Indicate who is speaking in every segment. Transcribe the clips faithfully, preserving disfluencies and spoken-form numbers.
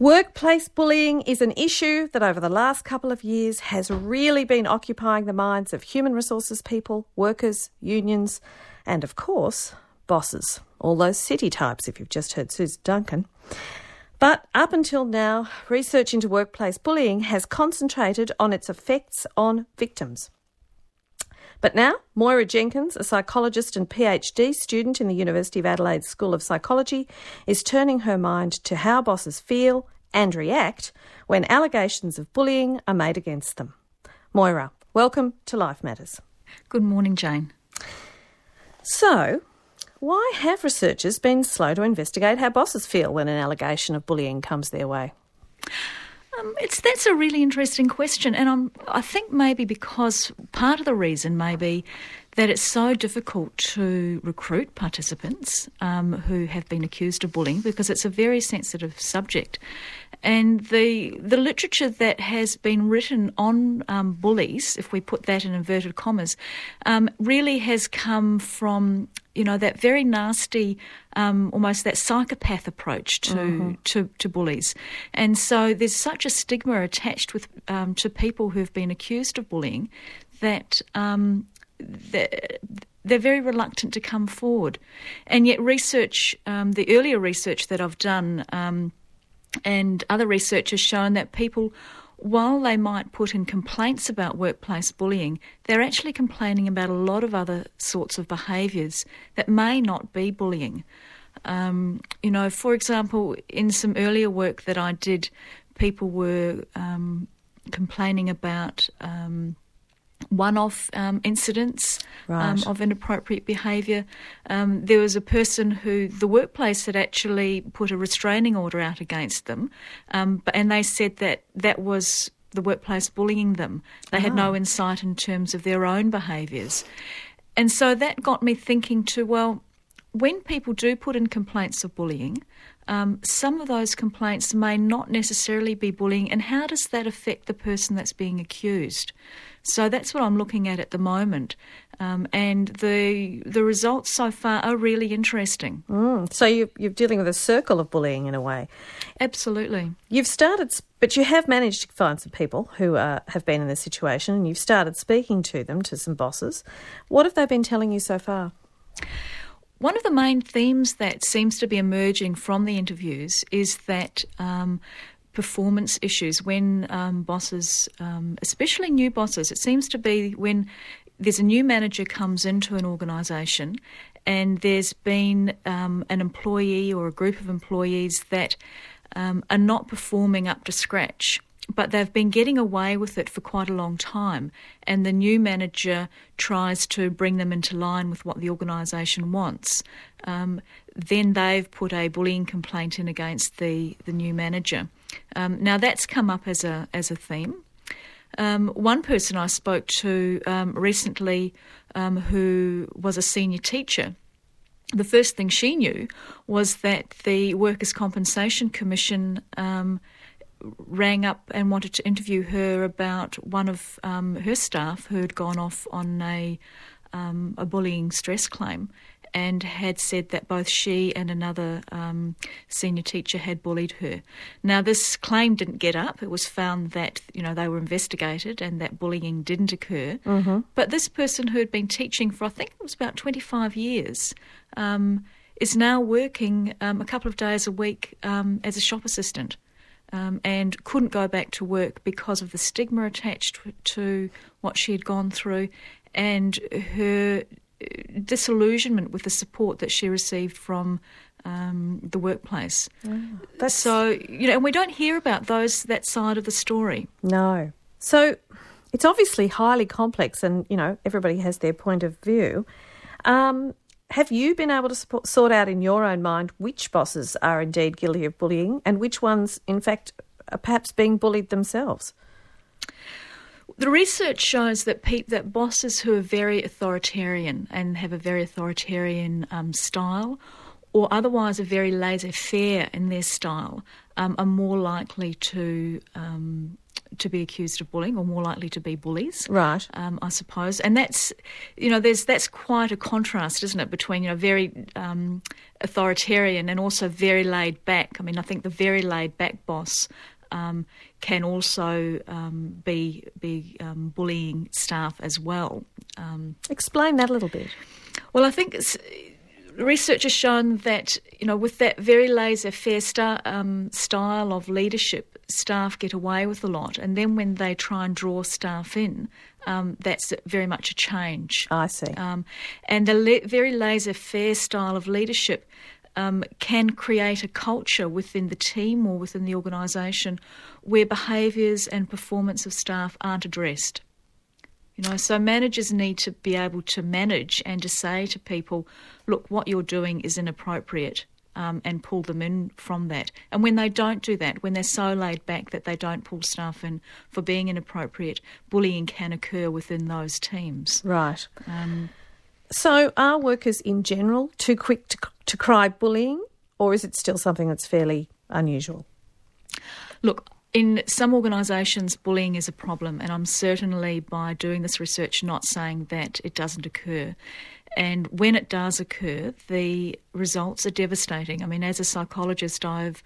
Speaker 1: Workplace bullying is an issue that over the last couple of years has really been occupying the minds of human resources people, workers, unions, and of course, bosses. All those city types, if you've just heard Susan Duncan. But up until now, research into workplace bullying has concentrated on its effects on victims. But now, Moira Jenkins, a psychologist and PhD student in the University of Adelaide School of Psychology, is turning her mind to how bosses feel and react when allegations of bullying are made against them. Moira, welcome to Life Matters.
Speaker 2: Good morning, Jane.
Speaker 1: So, why have researchers been slow to investigate how bosses feel when an allegation of bullying comes their way?
Speaker 2: Um, it's that's a really interesting question, and I'm, I think maybe because part of the reason may be that it's so difficult to recruit participants um, who have been accused of bullying because it's a very sensitive subject. And the the literature that has been written on um, bullies, if we put that in inverted commas, um, really has come from, you know, that very nasty, um, almost that psychopath approach to, mm-hmm. to to bullies. And so there's such a stigma attached with um, to people who've been accused of bullying that um, they're, they're very reluctant to come forward. And yet research, um, the earlier research that I've done, um, and other research has shown that people, while they might put in complaints about workplace bullying, they're actually complaining about a lot of other sorts of behaviours that may not be bullying. Um, you know, for example, in some earlier work that I did, people were um, complaining about um, one-off um, incidents
Speaker 1: right.
Speaker 2: um, of inappropriate behaviour. Um, there was a person who the workplace had actually put a restraining order out against them, um, and they said that that was the workplace bullying them. They oh. had no insight in terms of their own behaviours. And so that got me thinking too, well, when people do put in complaints of bullying, um, some of those complaints may not necessarily be bullying, and how does that affect the person that's being accused? So that's what I'm looking at at the moment, um, and the the results so far are really interesting.
Speaker 1: Mm, so you, you're dealing with a circle of bullying in a way.
Speaker 2: Absolutely.
Speaker 1: You've started, but you have managed to find some people who uh, have been in this situation, and you've started speaking to them, to some bosses. What have they been telling you so far?
Speaker 2: One of the main themes that seems to be emerging from the interviews is that um, performance issues when um, bosses, um, especially new bosses, it seems to be when there's a new manager comes into an organisation and there's been um, an employee or a group of employees that um, are not performing up to scratch, but they've been getting away with it for quite a long time, and the new manager tries to bring them into line with what the organisation wants. Um, then they've put a bullying complaint in against the, the new manager. Um, now that's come up as a as a theme. Um, one person I spoke to um, recently um, who was a senior teacher, the first thing she knew was that the Workers' Compensation Commission um, rang up and wanted to interview her about one of um, her staff who had gone off on a, um, a bullying stress claim, and had said that both she and another um, senior teacher had bullied her. Now, this claim didn't get up. It was found that, you know, they were investigated and that bullying didn't occur.
Speaker 1: Mm-hmm.
Speaker 2: But this person who had been teaching for, I think it was about twenty-five years, um, is now working um, a couple of days a week um, as a shop assistant. Um, and couldn't go back to work because of the stigma attached to what she had gone through and her disillusionment with the support that she received from um, the workplace.
Speaker 1: Oh, that's...
Speaker 2: So, you know, and we don't hear about those that side of the story.
Speaker 1: No. So it's obviously highly complex and, you know, everybody has their point of view. Um, have you been able to support, sort out in your own mind which bosses are indeed guilty of bullying and which ones, in fact, are perhaps being bullied themselves?
Speaker 2: The research shows that pe- that bosses who are very authoritarian and have a very authoritarian um, style, or otherwise are very laissez-faire in their style, um, are more likely to um, to be accused of bullying, or more likely to be bullies.
Speaker 1: Right.
Speaker 2: Um, I suppose, and that's, you know, there's that's quite a contrast, isn't it, between, you know, very um, authoritarian and also very laid back. I mean, I think the very laid back boss um, can also um, be be um, bullying staff as well. Um,
Speaker 1: Explain that a little bit.
Speaker 2: Well, I think it's, research has shown that, you know, with that very laissez-faire star, um, style of leadership, staff get away with a lot, and then when they try and draw staff in, um, that's very much a change.
Speaker 1: I see.
Speaker 2: Um, and the le- very laissez-faire style of leadership um, can create a culture within the team or within the organisation where behaviours and performance of staff aren't addressed. You know, so managers need to be able to manage and to say to people, look, what you're doing is inappropriate. Um, and pull them in from that. And when they don't do that, when they're so laid back that they don't pull staff in for being inappropriate, bullying can occur within those teams.
Speaker 1: Right.
Speaker 2: Um,
Speaker 1: so are workers in general too quick to, to cry bullying, or is it still something that's fairly unusual?
Speaker 2: Look, in some organisations, bullying is a problem, and I'm certainly, by doing this research, not saying that it doesn't occur. And when it does occur, the results are devastating. I mean, as a psychologist, I've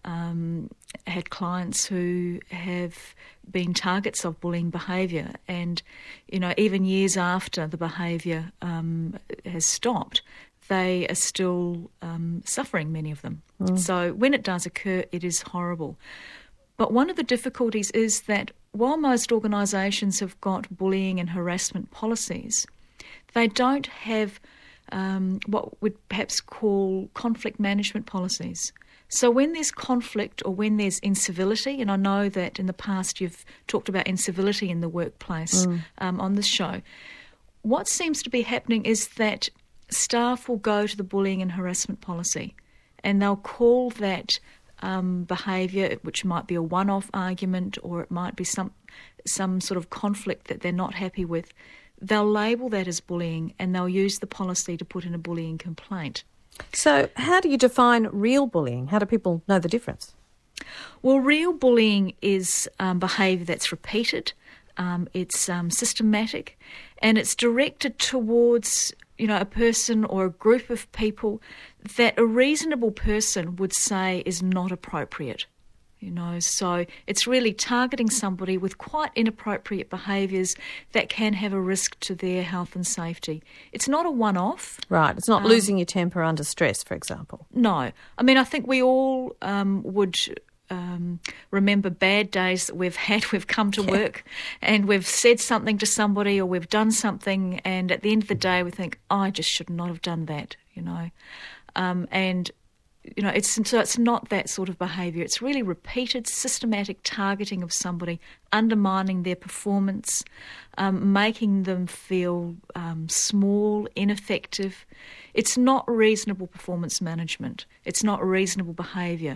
Speaker 2: um, had clients who have been targets of bullying behaviour, and, you know, even years after the behaviour um, has stopped, they are still um, suffering, many of them. Mm. So when it does occur, it is horrible. But one of the difficulties is that while most organisations have got bullying and harassment policies, they don't have um, what we'd perhaps call conflict management policies. So when there's conflict or when there's incivility, and I know that in the past you've talked about incivility in the workplace mm. um, on this show, what seems to be happening is that staff will go to the bullying and harassment policy and they'll call that um, behaviour, which might be a one-off argument or it might be some some sort of conflict that they're not happy with, they'll label that as bullying and they'll use the policy to put in a bullying complaint.
Speaker 1: So how do you define real bullying? How do people know the difference?
Speaker 2: Well, real bullying is um, behaviour that's repeated, um, it's um, systematic, and it's directed towards, you know, a person or a group of people that a reasonable person would say is not appropriate. You know, so it's really targeting somebody with quite inappropriate behaviours that can have a risk to their health and safety. It's not a one-off.
Speaker 1: Right, it's not um, losing your temper under stress, for example.
Speaker 2: No. I mean, I think we all um, would um, remember bad days that we've had. We've come to yeah. work and we've said something to somebody or we've done something, and at the end of the day we think, oh, I just should not have done that, you know. Um, and You know, it's so it's not that sort of behaviour. It's really repeated, systematic targeting of somebody, undermining their performance, um, making them feel um, small, ineffective. It's not reasonable performance management. It's not reasonable behaviour.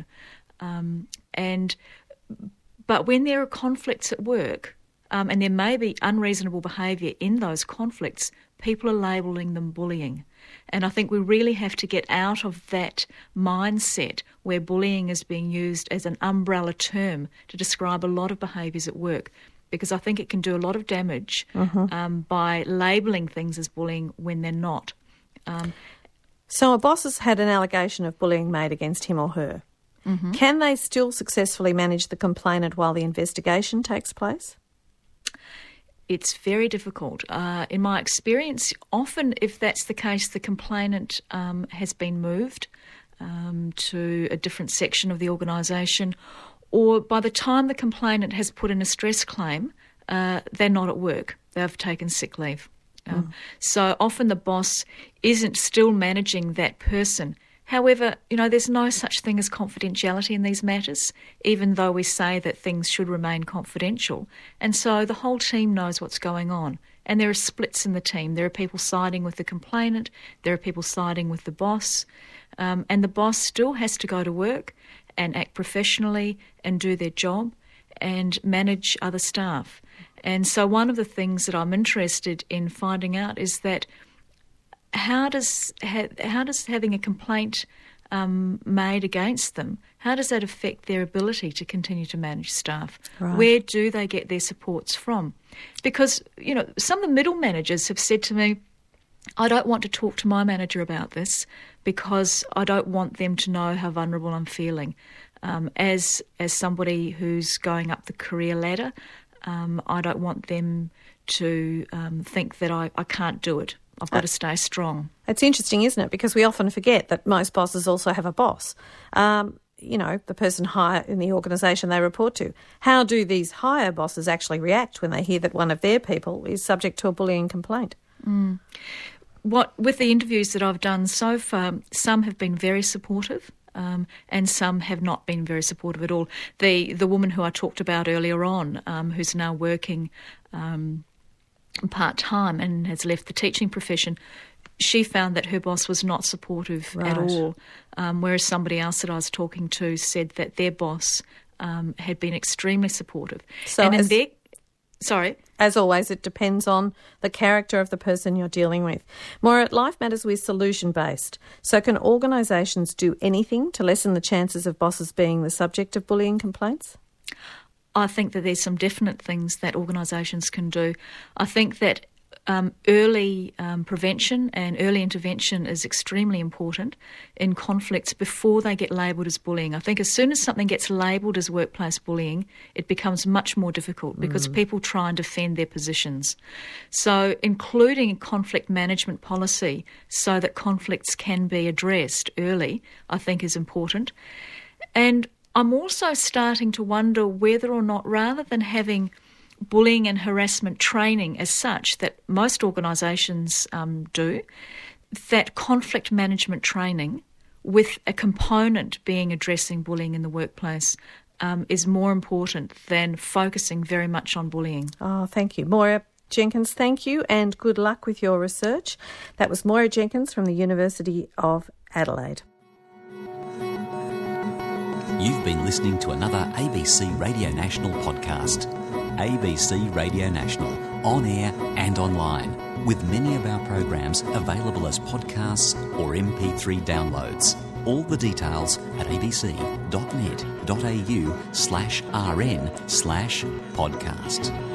Speaker 2: Um, and but when there are conflicts at work, um, and there may be unreasonable behaviour in those conflicts, people are labelling them bullying. And I think we really have to get out of that mindset where bullying is being used as an umbrella term to describe a lot of behaviours at work, because I think it can do a lot of damage uh-huh. um, by labelling things as bullying when they're not. Um,
Speaker 1: so a boss has had an allegation of bullying made against him or her. Mm-hmm. Can they still successfully manage the complainant while the investigation takes place?
Speaker 2: It's very difficult. Uh, in my experience, often if that's the case, the complainant um, has been moved um, to a different section of the organisation, or by the time the complainant has put in a stress claim, uh, they're not at work. They've taken sick leave. Um, mm. So often the boss isn't still managing that person. However, you know, there's no such thing as confidentiality in these matters, even though we say that things should remain confidential. And so the whole team knows what's going on. And there are splits in the team. There are people siding with the complainant. There are people siding with the boss. Um, and the boss still has to go to work and act professionally and do their job and manage other staff. And so one of the things that I'm interested in finding out is that How does how does having a complaint um, made against them, how does that affect their ability to continue to manage staff?
Speaker 1: Right.
Speaker 2: Where do they get their supports from? Because, you know, some of the middle managers have said to me, I don't want to talk to my manager about this because I don't want them to know how vulnerable I'm feeling. Um, as as somebody who's going up the career ladder, um, I don't want them to um, think that I, I can't do it. I've got to stay strong.
Speaker 1: It's interesting, isn't it? Because we often forget that most bosses also have a boss. Um, you know, the person higher in the organisation they report to. How do these higher bosses actually react when they hear that one of their people is subject to a bullying complaint?
Speaker 2: Mm. What with the interviews that I've done so far, some have been very supportive. Um, and some have not been very supportive at all. The the woman who I talked about earlier on, um, who's now working um, part-time and has left the teaching profession, she found that her boss was not supportive
Speaker 1: right.
Speaker 2: at all, um, whereas somebody else that I was talking to said that their boss um, had been extremely supportive.
Speaker 1: So
Speaker 2: and in
Speaker 1: as-
Speaker 2: their Sorry?
Speaker 1: As always, it depends on the character of the person you're dealing with. Maura, Life Matters, we're solution-based. So can organisations do anything to lessen the chances of bosses being the subject of bullying complaints?
Speaker 2: I think that there's some definite things that organisations can do. I think that um, early um, prevention and early intervention is extremely important in conflicts before they get labelled as bullying. I think as soon as something gets labelled as workplace bullying, it becomes much more difficult because mm. people try and defend their positions. So including conflict management policy so that conflicts can be addressed early, I think is important. And I'm also starting to wonder whether or not, rather than having bullying and harassment training as such that most organisations um, do, that conflict management training with a component being addressing bullying in the workplace um, is more important than focusing very much on bullying.
Speaker 1: Oh, thank you. Maura Jenkins, thank you and good luck with your research. That was Maura Jenkins from the University of Adelaide.
Speaker 3: You've been listening to another A B C Radio National podcast. A B C Radio National, on air and online, with many of our programs available as podcasts or M P three downloads. All the details at abc.net.au slash rn slash podcast.